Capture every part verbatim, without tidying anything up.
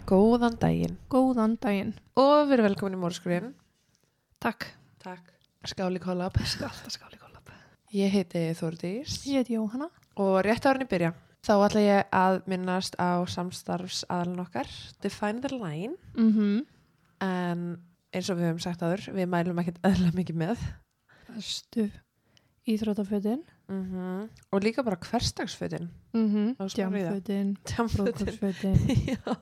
Góðan daginn. Góðan daginn. Og við erum velkomin í Mórskurinn. Takk. Takk. Skáli kollab. Alltaf skáli kollab. Ég heiti Þórdís. Ég heiti Jóhanna. Og rétt árin í byrja. Þá ætla ég að minnast á samstarfsaðalinn okkar, Define the Line. Mhm. En eins og við höfum sagt áður, við mælum ekkert eðla mikið með. Bestu íþróttafötin. Mhm. Og líka bara hversdagsfötin. Mhm. Á smá ríða. Djamfötin. Tjámfötin. Brúðkaupsfötin. Já.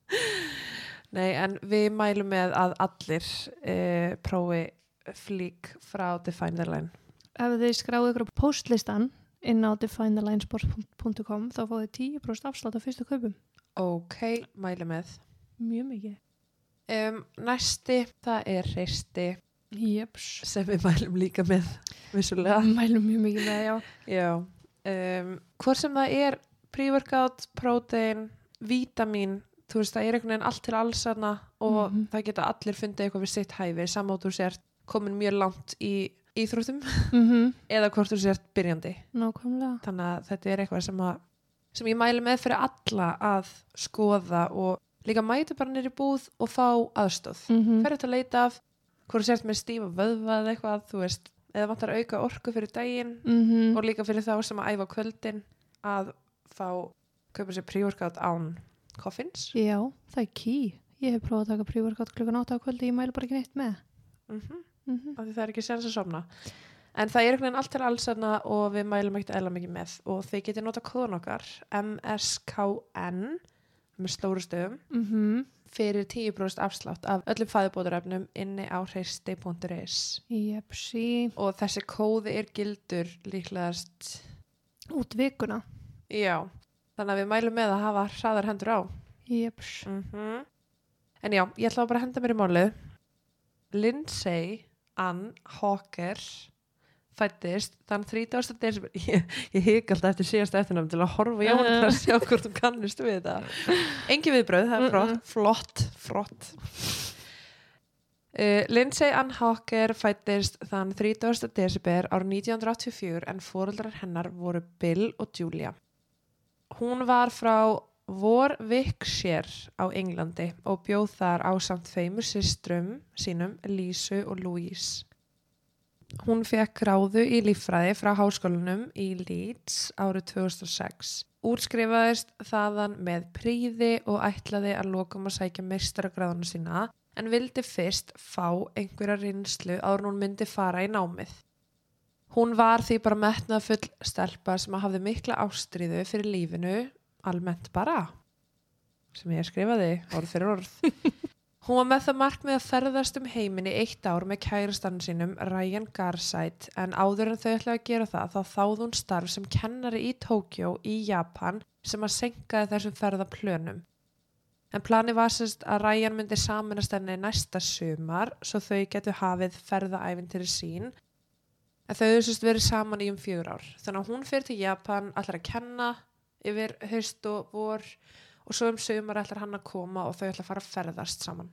Nei, en við mælum með að allir e, prófi flík frá Define the Line. Ef þið skráðu ykkur á postlistan inn á define the line sport dot com þá fáið þið tíu prósent afslátt á fyrstu kaupum. Ok, mælum með. Mjög mikið. Um, næsti, það er hreisti Jeps. sem við mælum líka með, vissulega. Mælum mjög mikið með, já. Já. Um, hvort sem það er pre-workout, prótein, vítamín, þú veist, það er einhvern veginn allt til alls þarna og Mhm. það geta allir fundið eitthvað við sitt hæfi, samátt úr sért komin mjög langt í íþróttum Mhm. eða hvort þú sért byrjandi. Nákvæmlega. Þannig að þetta er eitthvað sem, að, sem ég mæli með fyrir alla að skoða og líka mæti bara niður í búð og fá aðstóð. Mhm. Hver er þetta að leita af, hvort þú sért með stífa vöðva eða eitthvað, þú veist, eða vantar að auka orku fyrir daginn Mhm. og líka fyrir þá sem að æfa á kvöldin að fá, kaupa sér pre-workout án koffins. Já, það er key. Ég hef prófað að taka pre-workout klukkan átta á kvöldi, ég mælu bara ekki neitt með. Mhm. Mhm. Af því það er ekki sens að sofna. En það er einhvern veginn allt til alls þarna og við mælum ekkert eðla mikið með og þið getið nota kóðan okkar M S K N með stóru stöðum Mhm. fyrir tíu prósent afslátt af öllum fæðubótarefnum inni á hreisti punktur is Jepsi. og þessi kóði er gildur líklegast, Út vikuna. já, þannig að við mælum með að hafa hraðar hendur á. Jeps. Mm En já, ég ætla bara að henda mér í málið. Lindsay Ann Hawker fættist þann þrítugasta desember. Ég, ég hik alltaf eftir síðasta eftirnafn til að horfa í Jóhann til að sjá hvort þú kannist við þetta. Engi viðbröð, það er flott, flott, flott. Uh, Lindsay Ann Hawker fættist þann þrítugasta desember árið nítján hundruð áttatíu og fjögur en foreldrar hennar voru Bill og Julia. Hún var frá Warwickshire á Englandi og bjóð þar ásamt tveimur systrum sínum, Lísu og Louise. Hún fekk gráðu í líffræði frá háskólanum í Leeds árið tvö þúsund og sex. Útskrifaðist þaðan með príði og ætlaði að lokum að sækja meistaragráðuna sína en vildi fyrst fá einhverja reynslu áður en hún myndi fara í námið. Hún var því bara metnaðarfull stelpa sem hafði mikla ástríðu fyrir lífinu almennt bara, sem ég skrifaði orð fyrir orð. Hún var með það markmið að ferðast um heiminn í eitt ár með kærastann sínum Ryan Garside en áður en þau ætlaði að gera það þá þáði hún starf sem kennari í Tókjó í Japan sem að senkaði þessum ferðaplönum. En plani var sérst að Ryan myndi sameinast henni næsta sumar svo þau getu hafið ferðaævintýri sín en þau hefur sérst verið saman í um fjögur ár. Þannig að hún fer til Japan, ætlar að kenna yfir haust og vor og svo um sumar ætlar hann að koma og þau ætla að fara að ferðast saman.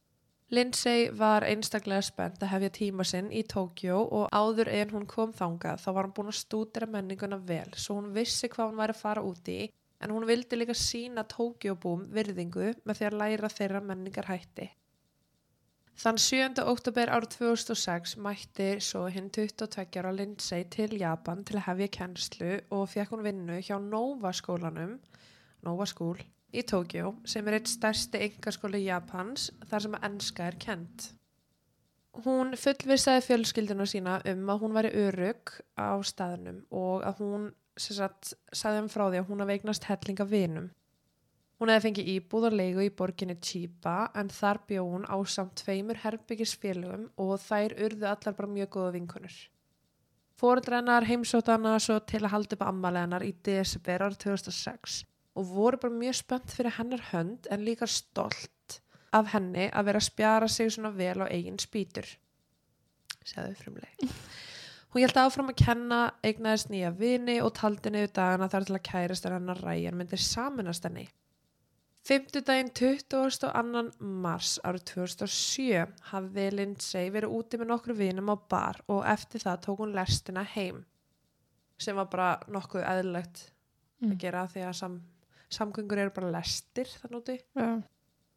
Lindsay var einstaklega spennt að hefja tíma sinn í Tókjó og áður en hún kom þangað þá var hún búin að stúdera menninguna vel svo hún vissi hvað hún væri að fara út í en hún vildi líka sýna Tókjóbúum virðingu með því að læra þeirra menningar hætti. Þann sjöunda október árið tvö þúsund og sex mætti svo hinn tuttugu og tveggja ára Lindsay til Japan til að hefja kennslu og fekk hún vinnu hjá Nova skólanum, Nova School, í Tókjó sem er eitt stærsti einkaskóli Japans þar sem að enska er kennt. Hún fullvissaði fjölskylduna sína um að hún væri örugg á staðnum og að hún sem sagt, sagði um frá því að hún hafi eignast helling af vinum. Hún hefði fengið íbúð og leigu í borginni Chiba en þar bjó hún ásamt tveimur herbyggisfélögum og þær urðu allar bara mjög góða vinkonur. Foreldrar hennar heimsóttu hana svo til að halda upp afmælið hennar í desember árið tvö þúsund og sex og voru bara mjög spennt fyrir hennar hönd en líka stolt af henni að vera að spjara sig svona vel á eigin spýtur. Segðu frumleg. Hún hélt áfram að kenna, eignaðist nýja vini og taldi niður dagana þar til að kærastan hennar Ryan myndi sameinast henni. Fimmtudaginn tuttugasta og annan mars árið tvö þúsund og sjö hafði Lindsay verið úti með nokkru vinum á bar og eftir það tók hún lestina heim sem var bara nokkuð eðlilegt mm. að gera því að sam, samgöngur eru bara lestir þann úti. Ja.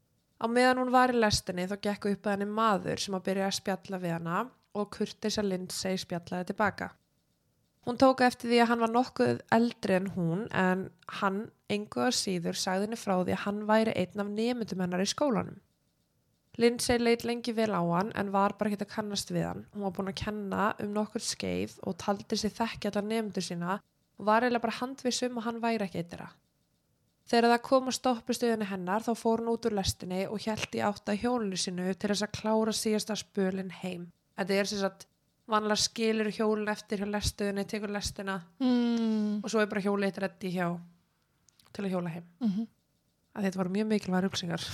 Á meðan hún var í lestinni þá gekk upp að henni maður sem að byrja að spjalla við hana og kurteisa Lindsay spjallaði tilbaka. Hún tók eftir því að hann var nokkuð eldri en hún en hann engu að síður sagði henni frá því að hann væri einn af nemendum hennar í skólanum. Lindsay leit lengi vel á hann en var bara ekki að kannast við hann. Hún var búin að kenna um nokkur skeið og taldi sig þekkja alla nemendur sína og var eiginlega bara handviss um að hann væri ekki eitt þeirra. Þegar það kom að stoppistöðinni hennar þá fór hún út úr lestinni og hélt í átt að hjólinu sínu til þess að klára síðasta spölinn heim. Þetta er sem sagt vanlega skilur hjólinn eftir hjá lestöðinni, tekur lestina Mm. og svo er bara hjólið eitt reddi hjá til að hjóla heim. Mm-hmm. Að þetta voru mjög mikilvægar upplýsingar.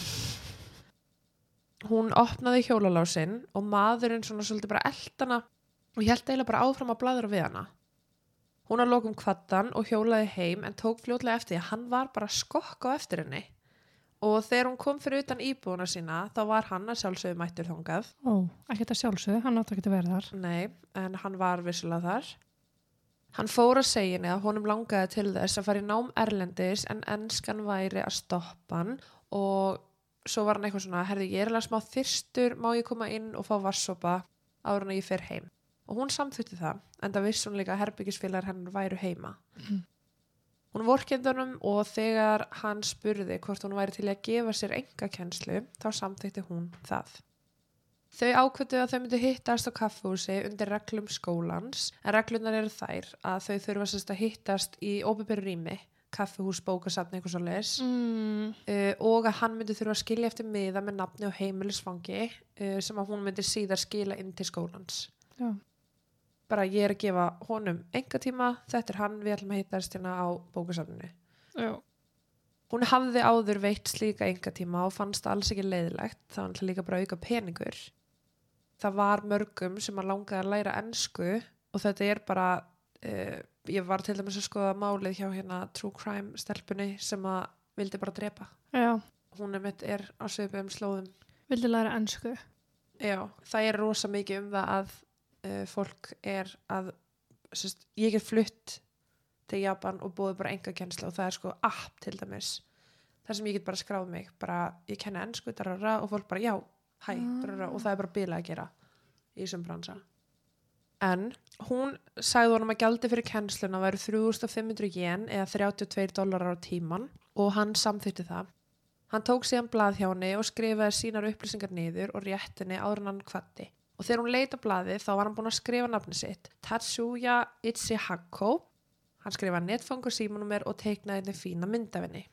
Hún opnaði hjólalásinn og maðurinn svona svolítið bara eltana og hélt eiginlega bara áfram að bladra við hana. Hún að lokum kvattan og hjólaði heim en tók fljótlega eftir því að hann var bara að skokka á eftir henni. Og þegar hún kom fyrir utan íbúðuna sína þá var hann að sjálfsögðu mættur þangað. Ó, ekki þetta sjálfsögðu, hann átti ekki að vera þar. Nei, en hann var vissulega þar. Hann fór að segja henni að honum langaði til þess að fara í nám erlendis en enskan væri að stoppa hann og svo var hann eitthvað svona, herði ég er alveg smá þyrstur, má ég koma inn og fá vatnssopa áður en ég fer heim. Og hún samþykti það, en það vissi hún líka að herbergisfélagar hennar væru heima. Mm. Hún vorkenndi honum og þegar hann spurði hvort hún væri til að gefa sér engakennslu, þá samþykti hún það. Þau ákvötu að þau myndu hittast á kaffihúsi undir reglum skólans, en reglunar eru þær að þau þurfa sérst að hittast í opinberu rými, kaffihús, bókasafn, eitthvað svo leis, Mm. uh, og að hann myndi þurfa að skilja eftir miða með nafni og heimilisfangi uh, sem að hún myndi síðar skila inn til skólans. Já. Bara ég er að gefa honum engatíma, þetta er hann, við ætlum að hittast hérna á bókasafninu. Já. Hún hafði áður veitt slíka engatíma og fannst það alls ekki leiðilegt, það var líka bara auka peningur. Það var mörgum sem að langaði að læra ensku og þetta er bara, uh, ég var til dæmis að skoða málið hjá hérna True Crime stelpunni sem að vildi bara drepa. Já. Hún er mitt er á svipuðum slóðum. Vildi læra ensku. Já, það er rosa mikið um það að uh, fólk er að, sérst, ég get flutt til Japan og búið bara engakennsla og það er sko app til dæmis. þar sem ég get bara skráð mig, bara ég kenni ensku darara, og fólk bara já, hæ, darara, og það er bara bilað að gera í þessum bransa. En hún sagði honum að gjaldi fyrir kennsluna væri þrjú þúsund fimm hundruð jen eða þrjátíu og tveir dollarar á tíman og hann samþykkti það. Hann tók síðan blað hjá henni og skrifaði sínar upplýsingar niður og rétt henni áður en hann kvaddi. Og þegar hún leit á blaðið þá var hann búinn að skrifa nafni sitt, Tatsuya Ichihako. Hann skrifaði netfang og símanúmer og teiknaði henni fína mynd af henni.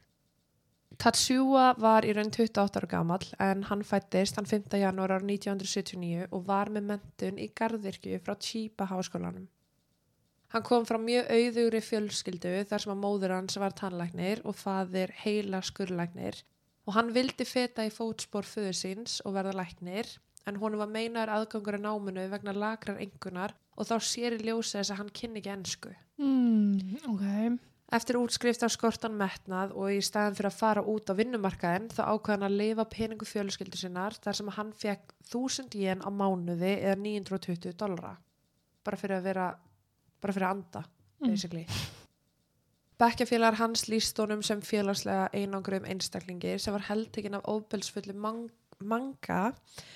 Tatsuya var í raun tuttugu og átta ára gamall en hann fæddist þann fimmta janúar árið nítján hundruð sjötíu og níu og var með menntun í garðyrkju frá Chiba háskólanum. Hann kom frá mjög auðugri fjölskyldu þar sem að móðir hans var tannlæknir og faðir heila skurðlæknir og hann vildi feta í fótspor föður síns og verða læknir en honum var meinaður aðgangur að náminu vegna lakrar engunar og þá sér í ljósi þess að hann kynni ekki ensku. Mm, ok. Eftir útskrift á skortan metnað og í staðin fyrir að fara út á vinnumarkaðinn þá ákvað hann að lifa peningu fjölskyldu sinnar þar sem hann fekk þúsund jen á mánuði eða níu hundruð og tuttugu dollara. Bara fyrir að vera, bara fyrir að anda, basically. Mm. Bekkjafélagar hans lýst honum sem félagslega einangrum einstaklingi sem var heltekinn af ofbelsfullu mang- manga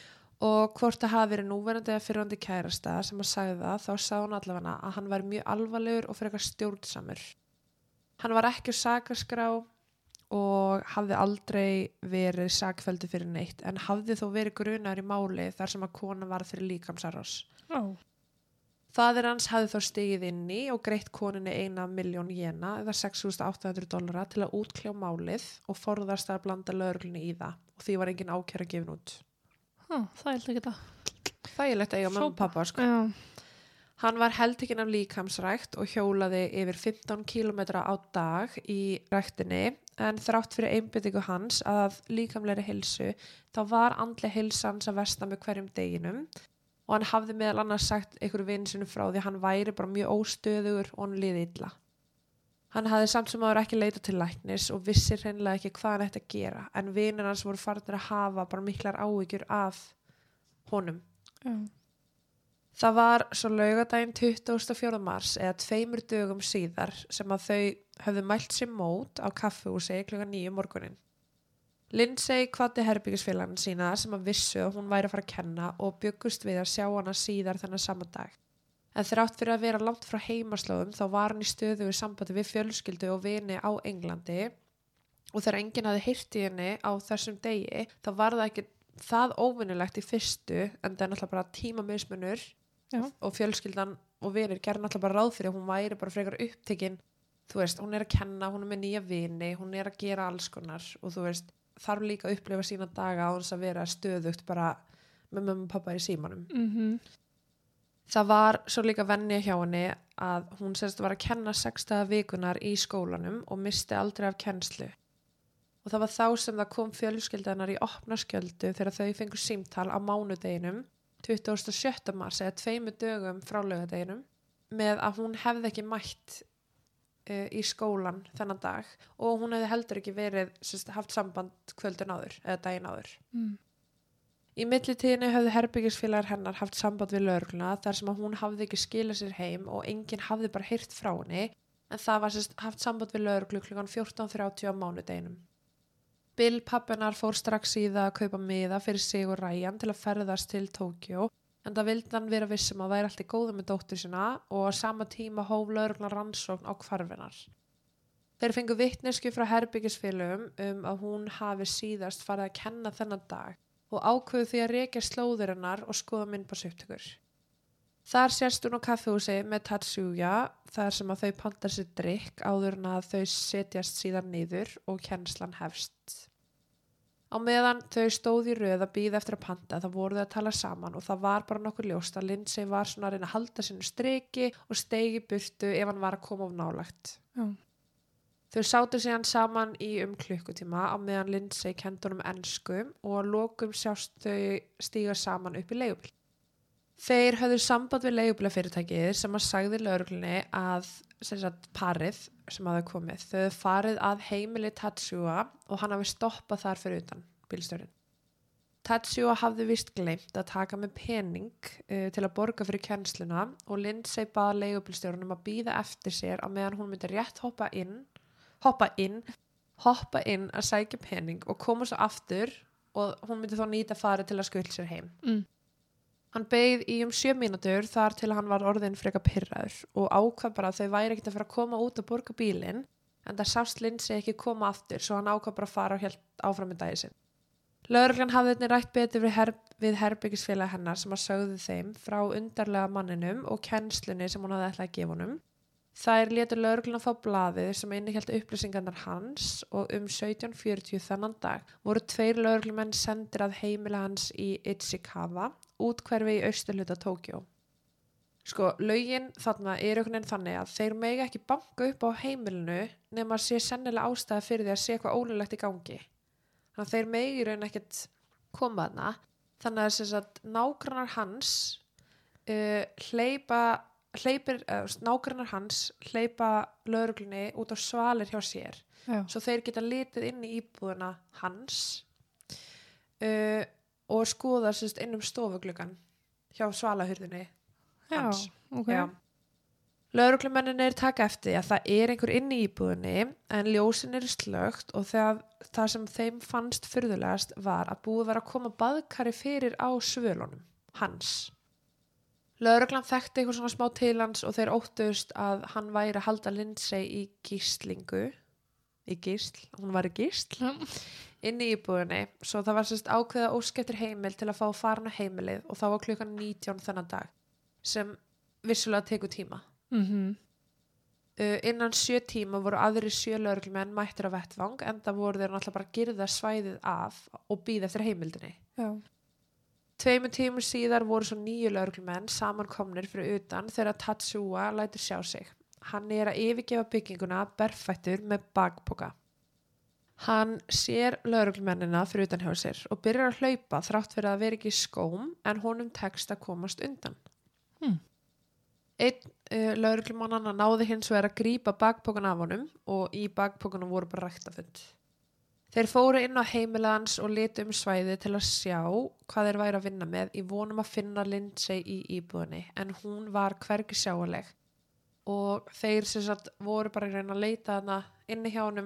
og hvort það hafi verið núverandi eða fyrrandi kærasta sem að sagði það þá sá hann allavega að hann væri mjög alvarlegur og frekar stjórnsamur. Hann var ekki á sakaskrá og hafði aldrei verið sakfelldur fyrir neitt en hafði þó verið grunaður í máli þar sem að kona var fyrir líkamsárás. Oh. Faðir hans hafði þó stigið inn í og greitt konunni eina milljón jena eða sex þúsund átta hundruð dollara til að útkljá málið og forðast að blanda lögreglunni í það og því var engin ákæra gefin út. Huh, það er ekki það. Þægilegt að eiga mamma og pappa sko. Já. Hann var heltekinn af líkamsrækt og hjólaði yfir fimmtán kílómetra á dag í ræktinni en þrátt fyrir einbeitingu hans að líkamlegri heilsu þá var andleg heilsa hans að versna með hverjum deginum og hann hafði meðal annars sagt einhverju vini sinu frá því að hann væri bara mjög óstöðugur og hann liði illa. Hann hafði samt sem áður ekki leitað til læknis og vissi hreinlega ekki hvað hann ætti að gera en vinir hans voru farnir að hafa bara miklar áhyggjur af honum. Já. Það var svo laugardaginn tuttugasta og fjórða mars eða tveimur dögum síðar sem að þau höfðu mælt sér mót á kaffihúsi klukkan níu morgunin. Lindsay hvatti herbyggisfélagana sína sem að vissu að hún væri að fara að kenna og byggust við að sjá hana síðar þennan sama dag. En þrátt fyrir að vera langt frá heimaslóðum þá var hann í stöðugu sambandi við fjölskyldu og vini á Englandi og þegar enginn hafði heyrt í henni á þessum degi þá var það ekki það óvinnulegt í fyrstu en það er náttúrulega bara tímamismunur og fjölskyldan og vinir gerði náttúrulega bara ráð fyrir að hún væri bara frekar upptekinn. Þú veist, hún er að kenna, hún er með nýja vini, hún er að gera alls konar og þú veist, þarf líka að upplifa sína daga á þess að vera stöðugt bara með mömmu og pappa í símanum. Mm-hmm. Það var svo líka venja hjá henni að hún sérst var að kenna sex daga vikunar í skólanum og misti aldrei af kennslu. Og það var þá sem það kom fjölskyldanar í opna skjöldu þegar þau fengu símtal á mánudeginum tuttugasta og sjötta mars eða tveimur dögum frá laugardeginum með að hún hefði ekki mætt í skólan þennan dag og hún hefði heldur ekki verið sérst, haft samband kvöldin áður eða daginn áður. Mm. Í millitíðinni höfðu herbyggisfélagar hennar haft samband við lögregluna þar sem að hún hafði ekki skilað sér heim og enginn hafði bara heyrt frá henni en það var sérst, haft samband við lögreglu klukkan fjórtán þrjátíu á mánudeginum. Bill pappinar fór strax í það að kaupa miða fyrir sig og Ryan til að ferðast til Tókjó en það vildi hann vera vissum að væri allt í góðu með dóttur sína og á sama tíma hóf lögreglan rannsókn á hvarfinar. Þeir fengu vitneskju frá herbyggisfélögum um að hún hafi síðast farið að kenna þennan dag og ákveðu því að rekja slóðir hennar og skoða myndbandsupptökur. Þar sést hún á kaffihúsi með Tatsuya þar sem að þau pantar sér drykk áður en að þau setjast síðan niður og kennslan hefst. Á meðan þau stóðu í röð að bíða eftir að panta þá voru þau að tala saman og það var bara nokkur ljóst að Lindsay var svona að reyna að halda sínu striki og steigi burtu ef hann var að koma of nálægt. Já. Þau sátu síðan saman í um klukkutíma á meðan Lindsay kenndi honum ensku og að lokum sjást þau stíga saman upp í leigubíl. Þeir höfðu samband við leigubílafyrirtækið sem að sagði lögreglunni að sem sagt, parið sem hafði komið. Þau höfðu farið að heimili Tatsuya og hann hafi stoppað þar fyrir utan bílstjórinn. Tatsuya hafði vist gleymt að taka með pening uh, til að borga fyrir kennsluna og Lindsay baði leigubílstjórunum að bíða eftir sér á meðan hún myndi rétt hoppa inn, hoppa inn, hoppa inn að sækja pening og koma svo aftur og hún myndi þá nýta farið til að skutla sér heim. Mm. Hann beið í um sjö mínútur þar til hann var orðinn frekar pirraður og ákvað bara að þau væri ekkert að fara að koma út og borga bílinn en það sást Lindsay ekki koma aftur svo hann ákvað bara að fara og hélt áfram með daginn sinn. Lögreglan hafði einnig rætt betur við, her við herbyggisfélag hennar sem að sögðu þeim frá undarlega manninum og kennslunni sem hún hafði ætlað að gefa honum. Þær létu lögreglan fá blaðið sem innihélt upplýsingarnar hans og um sautján fjörutíu þennan dag voru tveir lögreglumenn sendir að heimila hans í Ichikawa útkverfi í austurhluta Tókjó. Sko, lögin þarna er einhvern veginn þannig að þeir mega ekki banka upp á heimilinu nema að sé sennilega ástæða fyrir því að sé eitthvað ólöglegt í gangi. Þannig að þeir megi í raun ekkert koma þarna. Þannig að þess að nágrannar hans uh, hleypa, hleypir, uh, nágrannar hans hleypa lögreglunni út á svalir hjá sér. Já. Svo þeir geta litið inn í íbúðuna hans uh, og skoða sérst inn um stofugluggan hjá svalahurðinni hans. Já, ok. Já. Lögreglumennirnir taka eftir að það er einhver inn í íbúðinni en ljósin eru slögt og það, það sem þeim fannst furðulegast var að búið var að koma baðkari fyrir á svölunum hans. Lögreglan þekkti eitthvað svona smá til hans og þeir óttust að hann væri að halda Lindsay í gíslingu í gísl, hún var í gísl inn í íbúðinni, svo það var sérst ákveða óskeftir heimil til að fá farin á heimilið og þá var klukkan nítján þennan dag sem vissulega tekur tíma. Mm-hmm. uh, innan sjö tíma voru aðri sjö lögreglumenn mættir á vettvang en það voru þeir náttúrulega bara að girða svæðið af og bíða eftir heimildinni. Já. Tveimur tímur síðar voru svo nýju lögreglumenn samankomnir fyrir utan þegar Tatsuya lætur sjá sig. Hann er að yfirgefa bygginguna berfættur með bakpoka. Hann sér lögreglumennina fyrir utan hjá sér og byrjar að hlaupa þrátt fyrir að vera ekki í skóm en honum tekst að komast undan. Hmm. Einn uh, lögreglumannanna náði hins vegar að grípa bakpokan af honum og í bakpokanum voru bara ræktafönd. Þeir fóru inn á heimilið hans og litu um svæðið til að sjá hvað þeir væri að vinna með í vonum að finna Lindsay í íbúðinni en hún var hvergi sjáanleg og þeir sem sagt voru bara að reyna að leita hana inni hjá honum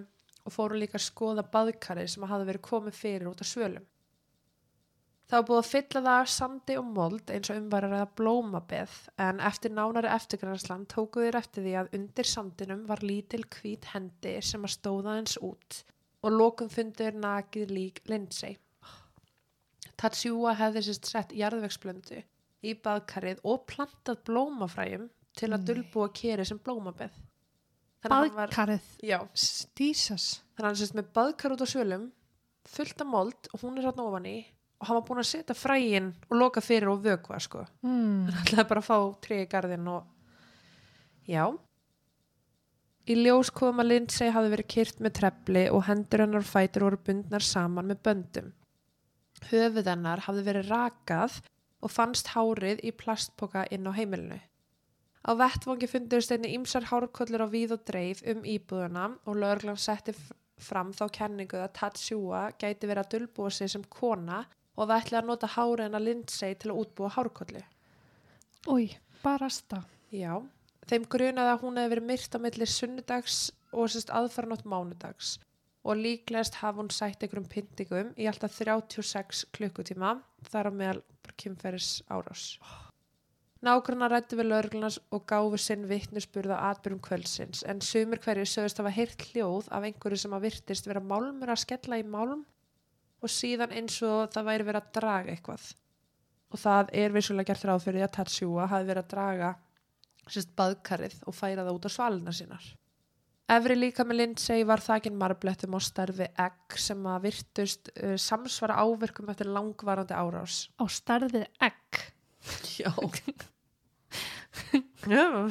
og fóru líka að skoða baðkarið sem hafði verið komið fyrir út af svölum. Það var búið að fylla það af sandi og mold eins og umvarar eða blómabeð en eftir nánari eftirgrænslan tóku þeir eftir því að undir sandinum var lítil hvít hendi sem að stóða eins út og lokum fundur nakið lík Lindsay. Tatsuya hefði sérst sett jarðvegsblöndu í baðkarið og plantað blómafræjum til að dulbúa kerið sem blómabeð. Baðkarið? Já. Stísas. Þannig að hann sérst með baðkar út á svölum, fullt af mold og hún er hérna ofan í og hann var búin að setja fræin og loka fyrir og vökva sko. Mm. Hann ætlaði bara að fá tré í garðinn og já. Í ljós kom að Lindsay hafði verið kyrt með trefli og hendur hennar og fætur voru bundnar saman með böndum. Höfuð hennar hafði verið rakað og fannst hárið í plastpoka inn á heimilinu. Á vettvangi fundurist einnig ýmsar hárkollur á víð og dreif um íbúðuna og lögreglan setti fram þá kenningu að Tatsuya gæti verið að dulbúa sig sem kona og það ætlaði að nota hárið hennar Lindsay til að útbúa hárkollu. Új, barasta. Já, þeim grunaði að hún hefði verið myrt á milli sunnudags og sérst aðfaranótt mánudags og líklegast hafa hún sætt einhverjum pyntingum í alltaf þrjátíu og sex klukkutíma þar á meðal kynferðis árás. Nágrannar ræddu við lögreglunars og gáfu sinn vitnisburð á atburðum kvöldsins en sumir hverjir sögðust hafa heyrt hljóð af einhverju sem að virtist vera málmur að skella í málm og síðan eins og það væri verið að draga eitthvað. Og það er vissulega gert ráð fyrir að Tatsuya hafi verið að draga sérst baðkarið og færa það út á svalirnar sínar. Efri líka með Lindsay var þakinn marblettum og starfi egg sem að virtust uh, samsvara áverkum eftir langvarandi árás. Á starfið egg? Já. Já.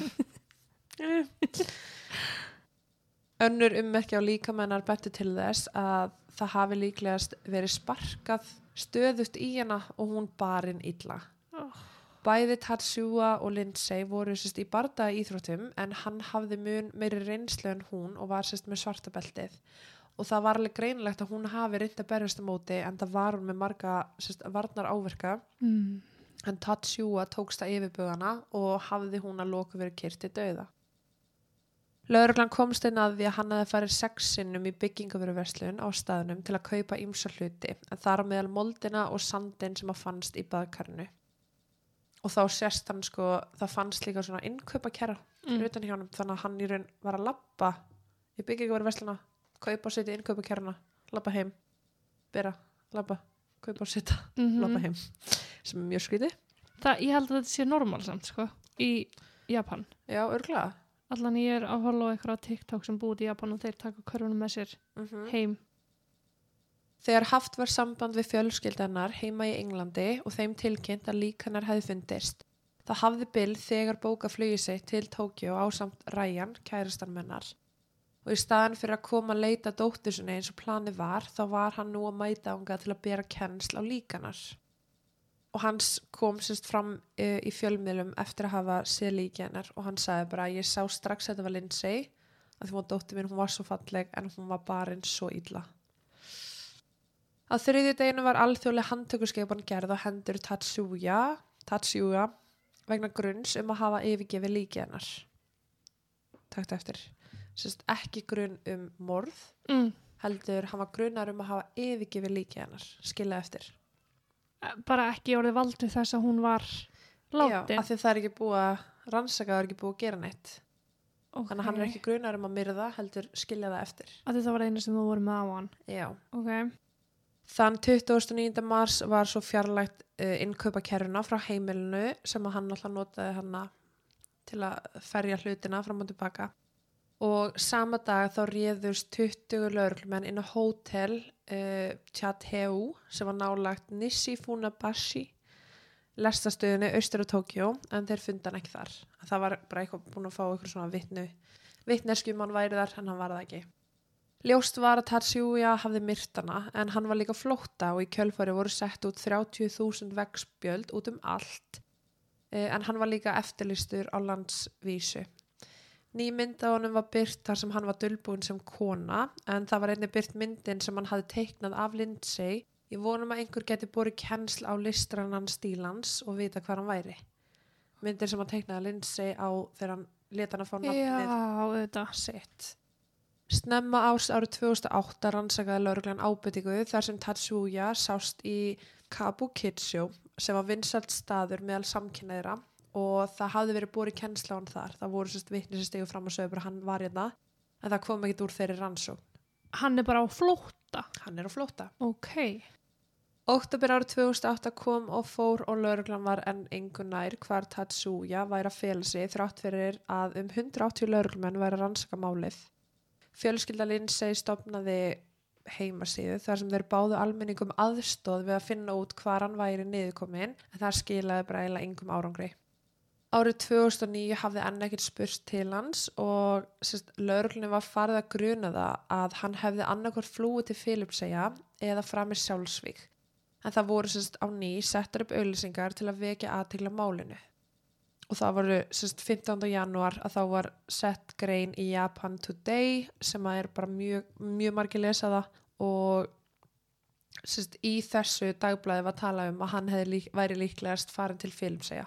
Önnur ummerki á líkamennar bentu til þess að það hafi líklegast verið sparkað stöðugt í hana og hún barinn illa. Oh. Bæði Tatsuya og Lindsay voru sérst í bardaga íþróttum en hann hafði mun meiri reynslu en hún og var sérst með svarta beltið. Og það var alveg greinilegt að hún hafi reynt að berjast á móti en það var hún með marga sérst varnar áverka. Mm. En Tatsuya tókst að yfirbugana og hafði hún að loku verið kyrt til dauða. Lögreglan komst inn að því að hann hefði farið sex sinnum í byggingavöruverslun á staðnum til að kaupa ýmsa hluti, en þar á meðal moldina og sandinn sem að fannst í baðkarinu. Og þá sést hann sko, það fannst líka svona innkaupakerra Mm. utan hjá honum, þannig að hann í raun var að labba í byggingavöruversluna, kaupa og setja innkaupakerruna, labba heim, bera, labba, kaupa og setja, Mhm. labba heim, sem er mjög skrítið. Það, ég held að þetta sé normal samt, sko, í Japan. Já, örgulega. Allan ég er að followa eitthvað á TikTok sem búið í Japan og þeir taka körfunum með sér Mm heim. Þegar haft var samband við fjölskyldanar heima í Englandi og þeim tilkynnt að lík hennar hefði fundist, það hafði Bill þegar bókað flugið sitt til Tókjó ásamt Ryan, kærastan hennar. Og í staðan fyrir að koma að leita dóttur sinni eins og planið var, þá var hann nú að mæta ánga til að bera kennsl á lík hennar. Og hans kom sérst fram uh, í fjölmiðlum eftir að hafa séð líki hennar og hann sagði bara að ég sá strax að þetta var Lindsay, að því hún var dóttir mín, hún var svo falleg en hún var barinn svo illa. Á þriðju deginu var alþjóðleg handtökuskipan gerð á hendur Tatsuya, Tatsuya vegna grunns um að hafa yfirgefið líki hennar. Taktu eftir. Sérst ekki grunn um morð, Mm. heldur hann var grunnar um að hafa yfirgefið líki hennar. Skilja eftir. Bara ekki orðið valdu þess að hún var látin. Já, af því það er ekki búið að rannsaka, það er ekki búið að gera neitt. Okay. Þannig að hann er ekki grunnar um að myrða, heldur skilja það eftir. Af því það var eina sem þú voru með á hann. Já. Ok. Þann tuttugasta og níunda mars var svo fjarlægt uh, innkaupakerruna frá heimilinu sem að hann alltaf notaði hana til að ferja hlutina fram og tilbaka. Og sama dag þá réðust tuttugu lögreglumenn inn á hótel uh, Chateu sem var nálagt Nishi Funabashi lestastöðinni austur á Tókjó en þeir funda hann ekki þar. Það var bara eitthvað búin að fá eitthvað svona vitnu vitneskjum hann væri þar en hann var það ekki. Ljóst var að Tatsuya hafði myrt hana en hann var líka flótta og í kjölfari voru sett út þrjátíu þúsund veggspjöld út um allt uh, en hann var líka eftirlýstur á landsvísu. Ný mynd á honum var byrt þar sem hann var dulbúinn sem kona en það var einnig byrt myndin sem hann hafði teiknað af Lindsay í vonum að einhver geti borið kennsl á listrannan stílans og vita hvað hann væri. Myndin sem hann teiknaði Lindsay á þegar hann leta hann að fá Já, nafnið auðvitað. sitt. Snemma árs árið tvö þúsund og átta rannsakaði lögreglan ábendingu þar sem Tatsuya sást í Kabukicho sem var vinsæll staður meðal samkynhneigðra og það hafði verið borið kennsla á hann þar. Það voru sérst vitni sem stigu fram og sögðu bara hann var hérna en það kom ekkert úr þeirri rannsókn. Hann er bara á flótta? Hann er á flótta. Ok. Október árið tvö þúsund og átta kom og fór og lögreglan var enn engu nær hvar Tatsuya væri að fela sig þrátt fyrir að um hundrað og áttatíu lögreglumenn væri að rannsaka málið. Fjölskylda Lindsay stofnaði heimasíðu þar sem þeir báðu almenningum aðstoð við að finna út hvar hann væri niðurkominn en það skilaði bara eiginlega engum árangri. Árið tvö þúsund og níu hafði enn ekkert spurst til hans og sérst, lögreglunni var farið að gruna það að hann hefði annarkvort flúið til Filippseyja eða framið sjálfsvíg. En það voru sérst, á ný settar upp auglýsingar til að vekja athygli á málinu. Og það voru sérst, fimmtánda janúar að þá var sett grein í Japan Today sem er bara mjög, mjög margir lesa það og sérst, í þessu dagblaði var talað um að hann hefði lík, væri líklegast farin til Filippseyja.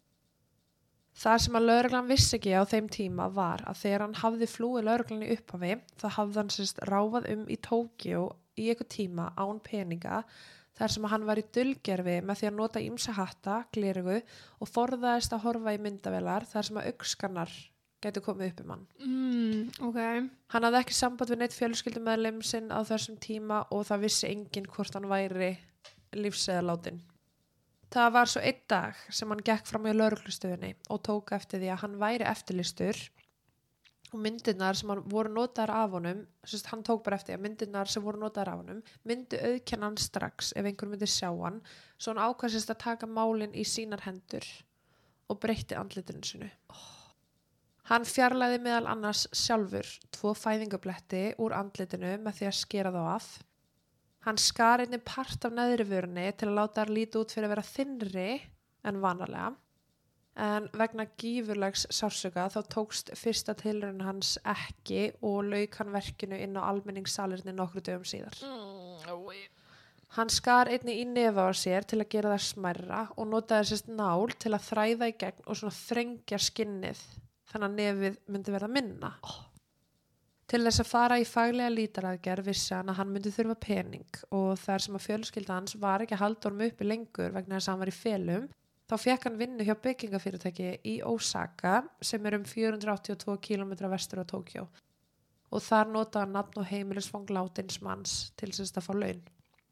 Það sem að lögreglan vissi ekki á þeim tíma var að þegar hann hafði flúið lögreglan í upphafi þá hafði hann sérst ráfað um í Tókíó í eitthvað tíma án peninga þar sem að hann var í dulgerfi með því að nota ýmsa hatta, gleraugu og forðaðist að horfa í myndavélar þar sem að augskannar gætu komið upp um hann. Mm, okay. Hann hafði ekki samband við neitt fjölskyldumeðlim sinn á þessum tíma og það vissi enginn hvort hann væri lífs eða látinn. Það var svo einn dag sem hann gekk fram í lögreglustöðinni og tók eftir því að hann væri eftirlýstur og myndirnar sem hann voru notaðar af honum, sérst, hann tók bara eftir að myndirnar sem voru notaðar af honum myndu auðkenna hann strax ef einhver myndi sjá hann, svo hann ákvæðist að taka málin í sínar hendur og breytti andlitinu sinu. Oh. Hann fjarlæði meðal annars sjálfur tvo fæðingabletti úr andlitinu með því að skera þá af. Hann skar einnig part af neðri vörunni til að láta þær líta út fyrir að vera þynnri en vanalega. En vegna gífurlegs sársauka þá tókst fyrsta tilraun hans ekki og lauk hann verkinu inn á almenningssalernið nokkru dögum síðar. Mm, oh. Hann skar einnig í nefa á sér til að gera það smærra og notaði sérst nál til að þræða í gegn og svona þrengja skinnið þannig að nefið myndi verða minna. Oh. Til þess að fara í faglega lítaraðgerð vissi hann að hann myndi þurfa pening og þar sem að fjölskylda hans var ekki að halda honum uppi lengur vegna þess að hann var í felum, þá fekk hann vinnu hjá byggingafyrirtæki í Osaka sem er um fjögur hundruð áttatíu og tvo kílómetra vestur á Tókíó og þar notaði hann nafn og heimilisfang látins manns til þess að fá laun.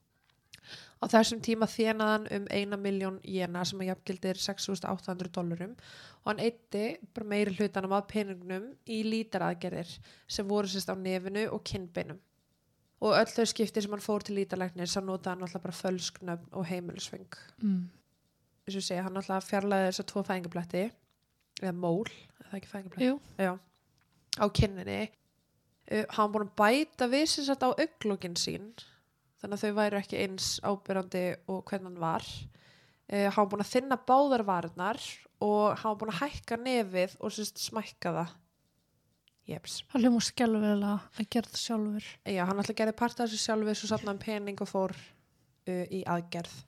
Á þessum tíma þénaði hann um eina milljón jena sem að jafngildir sex þúsund átta hundruð dollarum og hann eyddi bara meiri hlutanum af peningnum í lítaraðgerðir sem voru sérst á nefinu og kinnbeinum. Og öll þau skipti sem hann fór til lítarlæknis þá notaði hann alltaf bara fölsknöfn og heimilisföng. Mm. Þess að segja, hann alltaf fjarlæði þess að tvo fæðingabletti, eða mól, er það ekki fæðingabletti? Jú. Já, á kinninni. Uh, hann búin að bæta við sem sagt á augnlokin sín, þannig að þau væri ekki eins ábyrrandi og hvernig hann var. Uh, hann búin að þynna báðar varirnar og hann búin að hækka nefið og sérst smækka það. Jeps. Hann hljóma skelfilega að gera það sjálfur. Já, hann alltaf gerði part af þessu sjálfur, svo safnaði pening og fór uh, í aðgerð.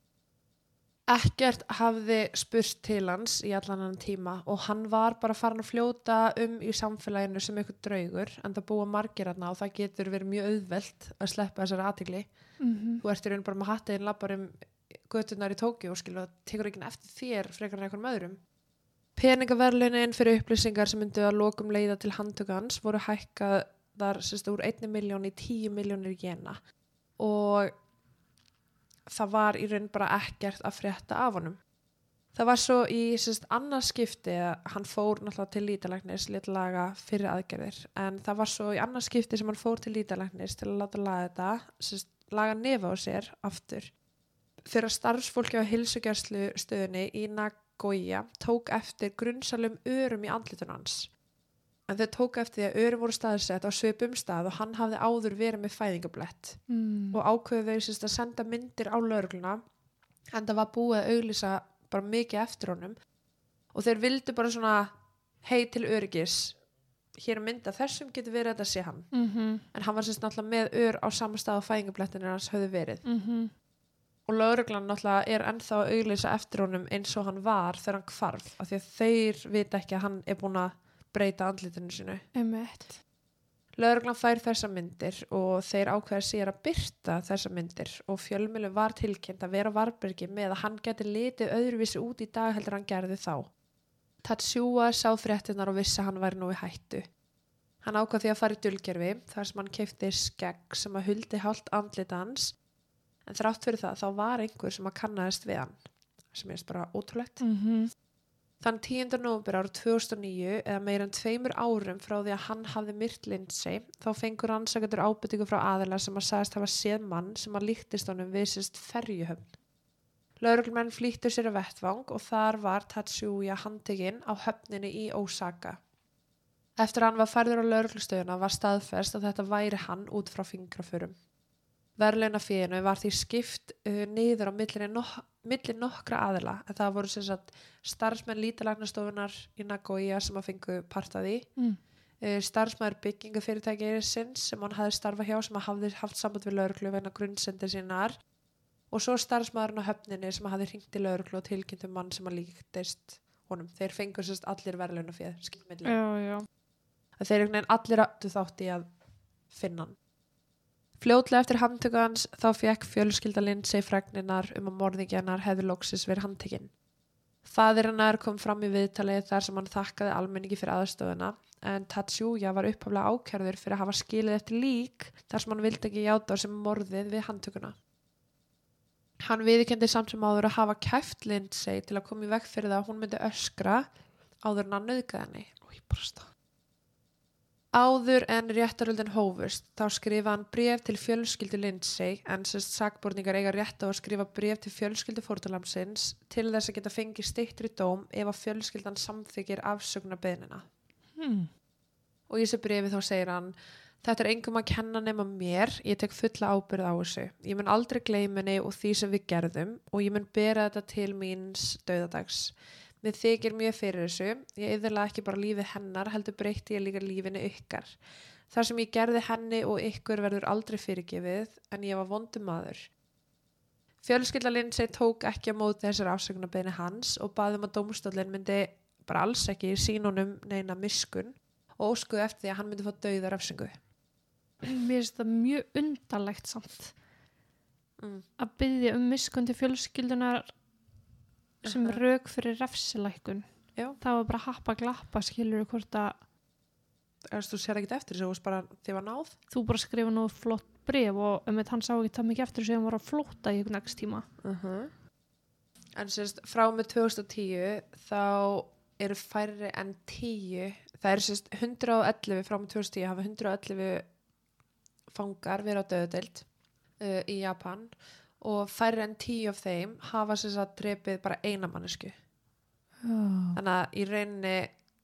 Ekkert hafði spurt til hans í allan annan tíma og hann var bara farin að fljóta um í samfélaginu sem eitthvað draugur en það búa margir þarna og það getur verið mjög auðvelt að sleppa þessari athygli. Mm-hmm. Þú ert í raun bara með hattiðin labbar um göturnar í Tókíó og skilu, það tekur ekki eftir þér frekar en einhverjum öðrum. Peningaverðlaunin fyrir upplýsingar sem myndu að lokum leiða til handtöku hans voru hækkaðar sérst úr einni milljón í tíu milljónir jena og það var í raun bara ekkert að frétta af honum. Það var svo í sérst annað skipti að hann fór náttúrulega til lítarlæknis lét laga fyrir aðgerðir en það var svo í annað skipti sem hann fór til lítarlæknis til að láta laga þetta, sérst laga nefa á sér aftur. Þegar starfsfólki á heilsugæslu stöðinni í Nagoya tók eftir grunnsalum örum í andlitun hans. En þau tók eftir því að örum voru staðsett á svipum stað og hann hafði áður verið með fæðingablett mm. og ákveðu þau sérst að senda myndir á lögregluna en það var búið að auglýsa bara mikið eftir honum og þeir vildu bara svona hei til öryggis, hér er mynd að þessum getur verið að þetta sé hann mm-hmm. en hann var sérst náttúrulega með ör á sama stað á fæðingablettinu hans höfðu verið mm-hmm. og lögreglan náttúrulega er ennþá að auglýsa eftir honum eins og hann var þegar hann hvarf af því að þeir vita ekki að hann er búin að breyta andlitinu sinu. Emmett. Lögreglan fær þessar myndir og þeir ákveða sér að birta þessar myndir og fjölmiðlum var tilkynnt að vera á varðbergi með að hann geti litið öðruvísi út í dag heldur hann gerði þá. Tatsuya sá fréttirnar og vissi að hann væri nú í hættu. Hann ákvað því að fara í dulgerfi þar sem hann keypti skegg sem að huldi hálft andlit hans en þrátt fyrir það þá var einhver sem að kannaðist við hann sem er bara ótrúlegt. Mhm. Þann tíunda nóvember árið tvö þúsund og níu eða meira en tveimur árum frá því að hann hafði myrt Lindsay þá fengur rannsakendur ábendingu frá aðila sem að sagðist hafa séð mann sem að líktist honum við sérst ferjuhöfn. Lögreglumenn flýttu sér að vettvang og þar var Tatsuya handtekinn á höfninni í Osaka. Eftir að hann var færður á lögreglustöðuna var staðfest að þetta væri hann út frá fingraförum. Verðlaunafénu var því skipt uh, niður á milli, nok milli nokkra aðila en það voru sem sagt starfsmenn lítalagnastofunar í Nagoya sem að fengu part af því, Mm. uh, starfsmæður byggingafyrirtækisins sem hann hafði starfað hjá sem að hafði haft samband við lögreglu vegna grunnsendir sínar og svo starfsmæðurinn á höfninni sem að hafði hringt í lögreglu og tilkynnt um mann sem að líktist honum. Þeir fengu sem sagt allir verðlaunaféð skipt milli. Já, já. Að þeir einhvern veginn allir áttu þátt í að finna hann. Fljótlega eftir handtöku hans þá fekk fjölskylda Lindsay fregninar um að morðingjarnar hefði loksis verið handtekinn. Faðir hennar kom fram í viðtalið þar sem hann þakkaði almenningi fyrir aðstofuna en Tatsuya var upphaflega ákærður fyrir að hafa skilið eftir lík þar sem hann vildi ekki játa sem morðið við handtökuna. Hann viðurkenndi samt sem áður að hafa kæft Lindsay til að koma í veg fyrir það að hún myndi öskra áður en hann nauðgaði henni. Og ég bara stað. Áður en réttarhöldin hófust þá skrifa hann bréf til fjölskyldu Lindsay en sérst sakborningar eiga rétt á að skrifa bréf til fjölskyldu fórnarlambsins til þess að geta fengið styttri dóm ef að fjölskyldan samþykir afsökunarbeiðnina. Hmm. Og í þessu bréfi þá segir hann: Þetta er engum að kenna nema mér, ég tek fulla ábyrgð á þessu. Ég mun aldrei gleyma henni og því sem við gerðum og ég mun bera þetta til míns dauðadags. Mér þykir mjög fyrir þessu, ég eyðilega ekki bara lífið hennar, heldur breytti ég líka lífinu ykkar. Þar sem ég gerði henni og ykkur verður aldrei fyrirgefið, en ég var vondum maður. Fjölskylda Lindsay tók ekki á móti þessar afsökunarbeiðni hans og baði um að dómstóllinn myndi bara alls ekki sýna honum neina miskunn og óskuðu eftir því að hann myndi fá dauða refsingu. Mér finnst það mjög undarlegt samt Mm. að biðja um miskunn til fjölskyldunar sem Uh-huh. rök fyrir refsilækkun. Já. Það var bara happa glappa, skilur hvort að Erst, þú sér ekki eftir þessu, þú veist bara þið var náð. þú bara skrifa nú flott bréf og um hann sá ekki það mikið eftir þessu að hann var að flóta í einhvern ekst tíma. Uh-huh. En sérst frá með tvö þúsund og tíu þá eru færri en tíu, það er sérst hundrað og ellefu frá með tvö þúsund og tíu hafa hundrað og ellefu fangar verið á dauðadeild uh, í Japan og færri en tíu af þeim hafa sérst að drepið bara eina mannesku. Oh. Þannig að í rauninni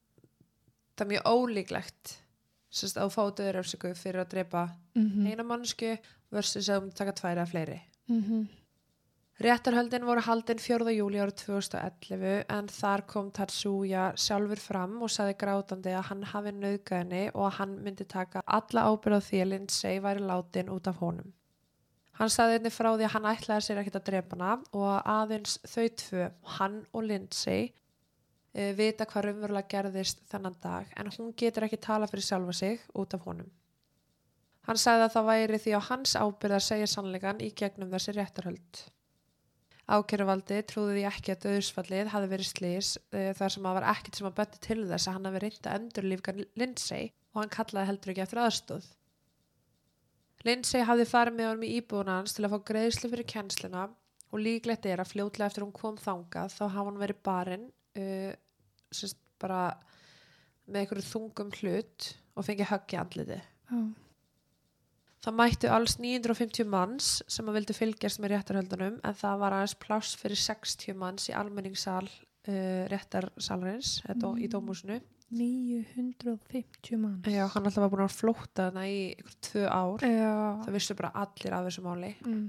það er mjög ólíklegt sérst að þú fá dauðarefsingu fyrir að drepa Mm-hmm. eina mannesku versus að um taka tværi af fleiri. Mm-hmm. Réttarhöldin voru haldin fjórða júlí árið tvö þúsund og ellefu en þar kom Tatsuya sjálfur fram og sagði grátandi að hann hafi nauðgað henni og að hann myndi taka alla ábyrgð á því að Lindsay væri látin út af honum. Hann sagði einnig frá því að hann ætlaði sér ekkert að drepa hana og að aðeins þau tvö, hann og Lindsay, uh, vita hvað raunverulega gerðist þennan dag en hún getur ekki tala fyrir sjálfa sig út af honum. Hann sagði að það væri því á hans ábyrgð að segja sannleikann í gegnum þessi réttarhöld. Ákæruvaldi trúði því ekki að dauðsfallið hafi verið slys uh, þar sem að var ekkert sem að bendi til þess að hann hafi reynt að endurlífga Lindsay og hann kallaði heldur ekki eftir aðstoð. Lindsay hafði farið með honum í íbúðuna hans til að fá greiðslu fyrir kennsluna og líklegt er að fljótlega eftir hún kom þangað þá hafa hann verið barinn uh, sérst bara með einhverju þungum hlut og fengið högg í andliti. Oh. Það mættu alls níu hundruð og fimmtíu manns sem að vildu fylgjast með réttarhöldunum en það var aðeins pláss fyrir sextíu manns í almenningssal uh, réttarsalarins mm. í dómhúsinu. níu hundruð og fimmtíu manns. Já, hann alltaf var búin að flótta þarna í ykkur tvö ár. Já. Það vissu bara allir af þessu máli. Mm.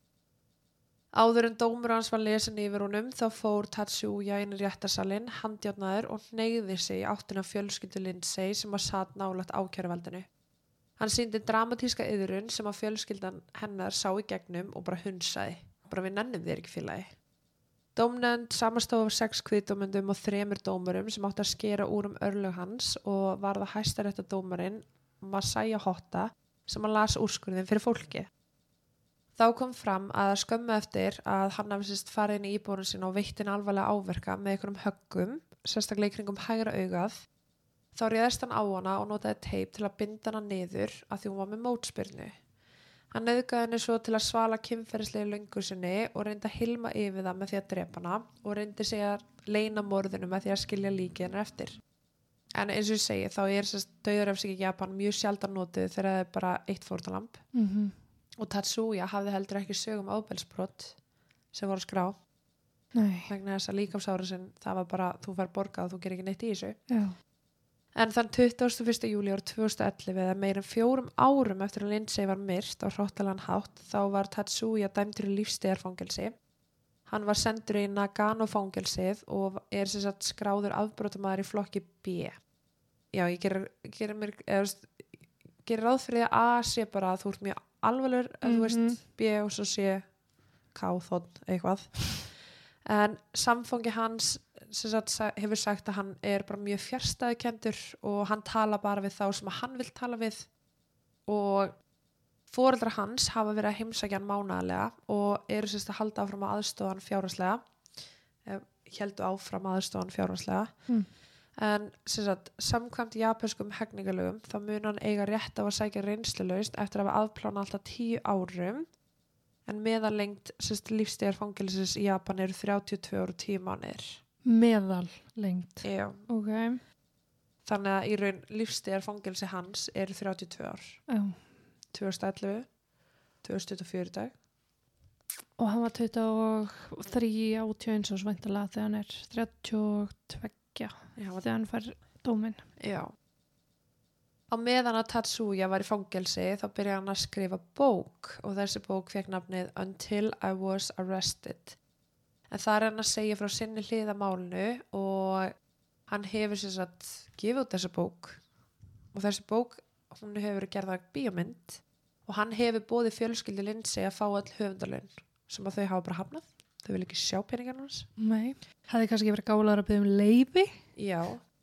Áður en dómur hans var lesin yfir honum þá fór Tatsuya inn í réttarsalinn, handjárnaður og hneigði sig í áttina fjölskyldu Lindsay sem var satt nálægt ákæruvaldinu. Hann sýndi dramatíska iðrun sem að fjölskyldan hennar sá í gegnum og bara hunsaði. Bara við nennum þér ekki félagi. Dómnefnd samanstof af sex kviðdómendum og þremur dómurum sem átti að skera úr um örlög hans og var það hæstaréttardómarinn Masaya Hotta sem hann las úrskurðin fyrir fólki. Þá kom fram að skömmu eftir að hann hafi sérst farið inn í íbúðuna sína og veitt henni alvarlega áverka með einhverjum höggum, sérstaklega í kringum hægra augað, þá réðst hann á hana og notaði teip til að binda hana niður að því hún var með mótspyrnu. Hann nauðgaði henni svo til að svala kynferðislegu löngu sinni og reyndi að hilma yfir það með því að drepa hana og reyndi sig að leyna morðinu með því að skilja líkið hennar eftir. En eins og ég segi, þá er sérst dauðarefsing í Japan mjög sjaldan notuð þegar það er bara eitt fórnalamb. Mm-hmm. Og Tatsuya hafði heldur ekki sögum ofbeldisbrot sem voru að skrá. Nei. Vegna þess að líkamsárásin, það var bara, þú fær borgað og þú gerir ekki neitt í þessu. Já. En þann tuttugasta og fyrsta júlí árið tvö þúsund og ellefu, eða meira en fjórum árum eftir að Lindsay var myrt á hrottalan hátt, þá var Tatsuya dæmdur í lífstíðarfangelsi. Hann var sendur í Nagano-fangelsið og er sem sagt skráður afbrotamæður í flokki B. Já, ég gerir, gerir mér, eða, gerir ráð fyrir að A sé bara að þú ert mjög alvarlegur, mm-hmm. þú veist, B og svo sé K, þótt, eitthvað. En samfangi hans sem sagt, hefur sagt að hann er bara mjög fjarstæðukendur og hann tala bara við þá sem hann vil tala við og foreldrar hans hafa verið að heimsækja hann mánaðarlega og eru sérst að halda áfram að aðstoða hann fjárhagslega, héldu áfram að aðstoða hann fjárhagslega. Mm. En sem sagt, samkvæmt japanskum hegningalögum þá mun hann eiga rétt á að sækja reynslulaust eftir að hafa afplána alltaf tíu árum en meðalengd lífstíðarfangelsis í Japan eru þrjátíu og tvö ár og tíu mánuðir. Meðalengd? Já. Ok. Þannig að í raun lífstíðarfangelsi hans eru þrjátíu og tvö ár. Já. tvö þúsund og ellefu, tvö þúsund tuttugu og fjögur í dag. Og hann var tuttugu og þrjú átján eins og svæntalega þegar hann er þrjátíu og tvö Já, þegar hann fær dóminn. Já. Á meðan að Tatsuya var í fangelsi þá byrjaði hann að skrifa bók og þessi bók fékk nafnið Until I Was Arrested. En það er hann að segja frá sinni hliðamálinu og hann hefur sem sagt gefið út þessa bók og þessi bók, hún hefur gerð að bíómynd og hann hefur boðið fjölskyldu Lindsay að fá all höfundalaun sem að þau hafa bara hafnað. Þau vil ekki sjá peningar hans. Nei. Hefði kannski verið gálaður að byggja um leyfi? Já.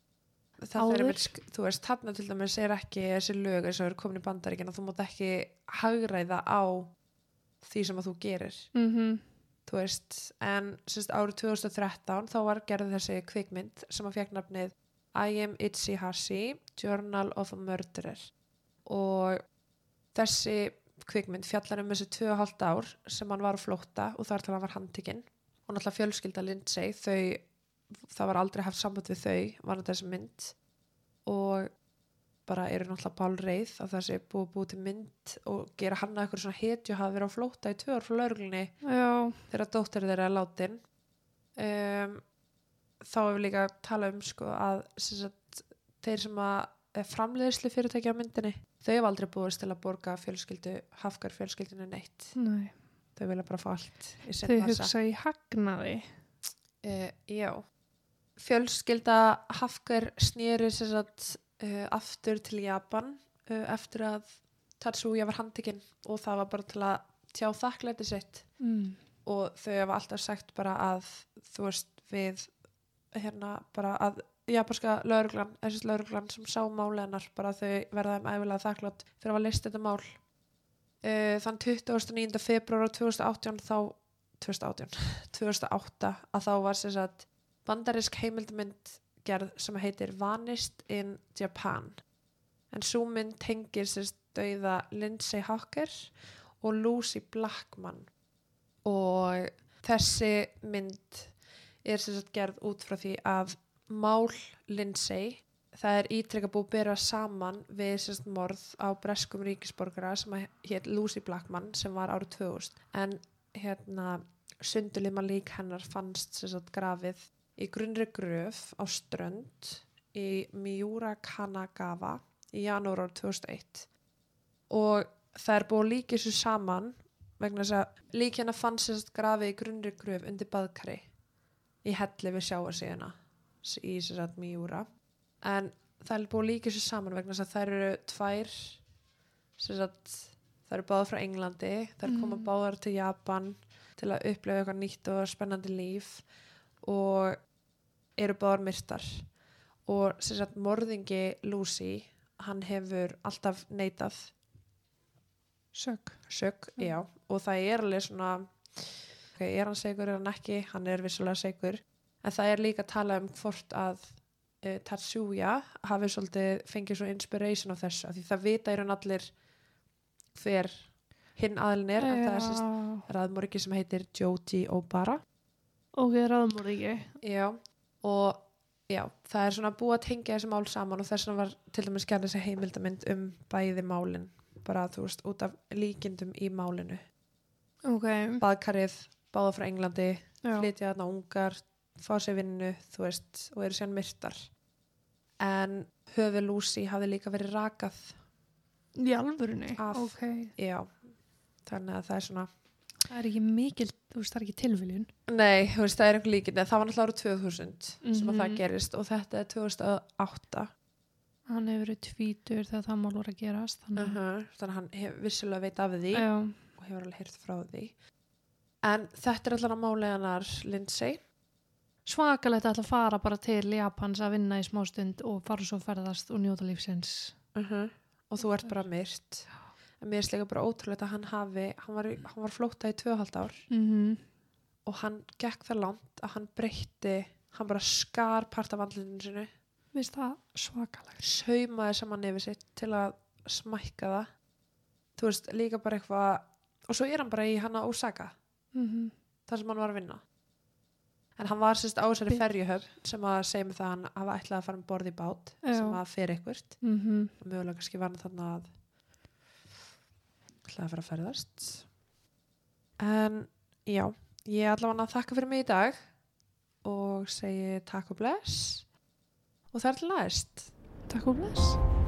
Það er með, þú veist, þarna til dæmis er ekki þessi lög eins og eru komin í Bandaríkina, þú mátt ekki hagræða á því sem að þú gerir. Mm-hmm. Þú veist, en sérst árið tvö þúsund og þrettán þá var gerð þessi kvikmynd sem að fékk nafnið I Am Itzy-Hashi, Journal of a Murderer. Og þessi kvikmynd fjallar um þessi tvö og hálft ár sem hann var á flótta og þar til hann var handtekinn og náttúrulega fjölskylda Lindsay þau, það var aldrei haft samband við þau varðandi þessi mynd og bara eru náttúrulega bálreið að þessi búið búið til mynd og gera hann að eitthvað svona hetju hafa verið á flótta í tvö ár frá lögreglunni þegar dóttir þeirra er látin. um, þá hefur líka talað um sko að sagt, þeir sem að framleiðslu fyrirtæki á myndinni þau hefur aldrei búist til að borga fjölskyldu Hafgar fjölskyldinu neitt. Nei. Þau vilja bara fá allt í sinn þau massa. hugsa í hagnaði uh, já fjölskylda Hafgar snýri sem sagt uh, aftur til Japan uh, eftir að Tatsuya var handtekinn og það var bara til að tjá þakklæti sitt mm. og þau hafa alltaf sagt bara að þú veist við hérna bara að japanska lögreglan, þessi lögreglan sem sá máli hennar, bara þau verða um æfilega þakklátt fyrir að hafa leyst þetta mál. Uh, þann tuttugasta og níunda febrúar tvö þúsund og átján þá tvö þúsund og átján tvö þúsund og átta að þá var sem sagt bandarísk heimildamynd gerð sem heitir Vanished in Japan. En sú mynd tengir sem sagt dauða Lindsay Hawker og Lucy Blackman og þessi mynd er sem sagt gerð út frá því að mál Lindsay, það er ítrekka búið að bera saman við sérst morð á breskum ríkisborgara sem hét Lucy Blackman sem var árið tvö þúsund en hérna sundurlima lík hennar fannst sérst grafið í grunnri gröf á strönd í Miura Kanagawa í janúar árið tvö þúsund og eitt og það er búið að líka þessu saman vegna þess að lík hennar fannst sérst grafið í grunnri gröf undir baðkari í helli við sjávarsíðuna í þess að Miura en það er búið að líka þessu saman vegna þess að þær eru tvær sagt, þær eru báðar frá Englandi þær mm. koma báðar til Japan til að upplifa eitthvað nýtt og spennandi líf og eru báðar myrtar og sagt, morðingi Lucy hann hefur alltaf neitað Sök. sök, Mm. já, og það er alveg svona okay, er hann segur, er hann ekki, hann er vissulega segur, en það er líka að tala um hvort að uh, Tatsuya hafi svolítið fengið svo inspiration af þessu, af því það vita í raun allir hver hinn aðlinn er, en það er sérst raðmorgi sem heitir Joji Obara. Ok, raðmorgi. Já, og já, það er svona búið að tengja þessi mál saman og þess vegna var til dæmis gerð þessi heimildamynd um bæði málin, bara þú veist, út af líkindum í málinu. Ok. Baðkarið, báða frá Englandi, Já. flytja þarna ungar, fá sér vinnu, þú veist, og eru síðan myrtar. En höfuð Lucy hafði líka verið rakað. Í alvörunni? Af- Ok. Já, þannig að það er svona... Það er ekki mikil, þú veist, það er ekki tilviljun. Nei, þú veist, það er einhver líkindi. Það var náttúrulega árið tvö þúsund sem að það Mhm. gerist og þetta er tvö þúsund og átta. Hann hefur verið tvítur þegar það mál voru að gerast. Þannig, Uh-huh. Þannig að hann hef, vissulega veit af því Já. og hefur alveg heyrt frá því. En þetta er allan að máli hennar Lindsay. Svakalegt að ætla að fara bara til Japans að vinna í smástund og fara svo að ferðast og njóta lífsins. Uh-huh. Og þú ert bara myrt. En mér er líka bara ótrúlegt að hann hafi, hann var, hann var flótta í tvö og hálft ár Mm og hann gekk það langt að hann breytti, hann bara skar part af andlutinu sinu, Vist það svakalegt? saumaði saman yfir sitt til að smækka það. Þú veist, líka bara eitthvað, og svo er hann bara í hana Osaka, Mm þar sem hann var að vinna. En hann var sérst á þessari Bi- ferjuhöfn sem að segja mig það að hann hafa ætlað að fara um borð í bát Já. sem að fer eitthvert. -hmm. Og mögulega kannski var hann þarna að ætlaði að fara að ferðast. En já, ég allavega að þakka fyrir mig í dag og segi takk og bless og þar til næst. Takk og bless.